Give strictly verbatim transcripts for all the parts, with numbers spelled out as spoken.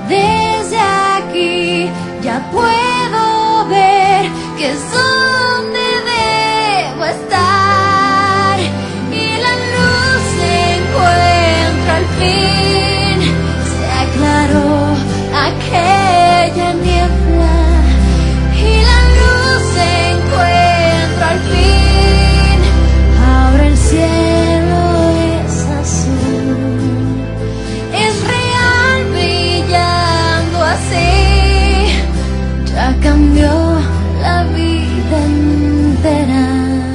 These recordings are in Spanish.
Desde aquí ya puedo ver que es donde debo estar, y la luz se encuentra al fin. Se aclaró aquella niebla y la luz se encuentra al fin. Ahora el cielo es azul, es real brillando así. Ya cambió la vida entera.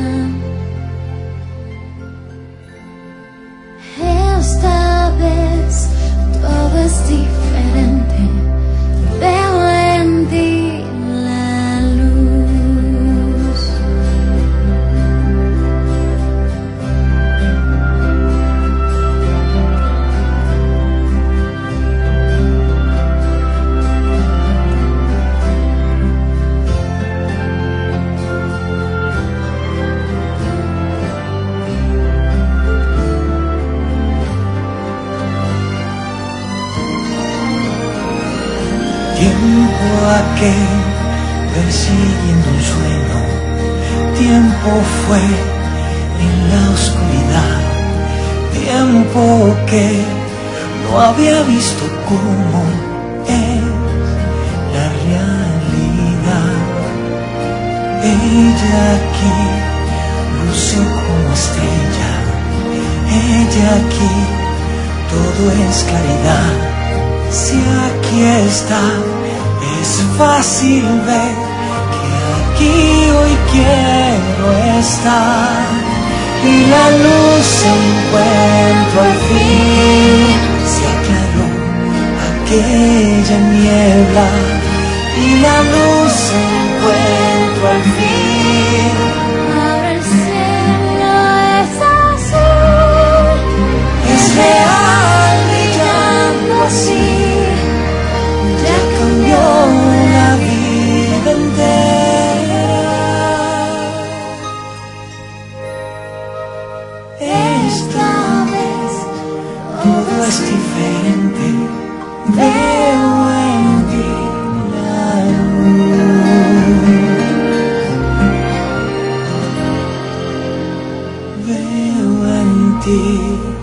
Esta vez todo es diferente. Veo en ti la luz. Tiempo aquel persiguiendo un sueño, tiempo fue en la oscuridad, tiempo que no había visto cómo es la realidad. Ella aquí luce como estrella, ella aquí todo es claridad. Si aquí está, es fácil ver que aquí hoy quiero estar. Y la luz se encuentra al fin. Se aclaró aquella niebla y la luz se encuentra al fin. Ahora el cielo es azul, Es real brillando así. Ya cambió la vida entera. Esta vez todo es diferente. Veo en ti la luz. Veo en ti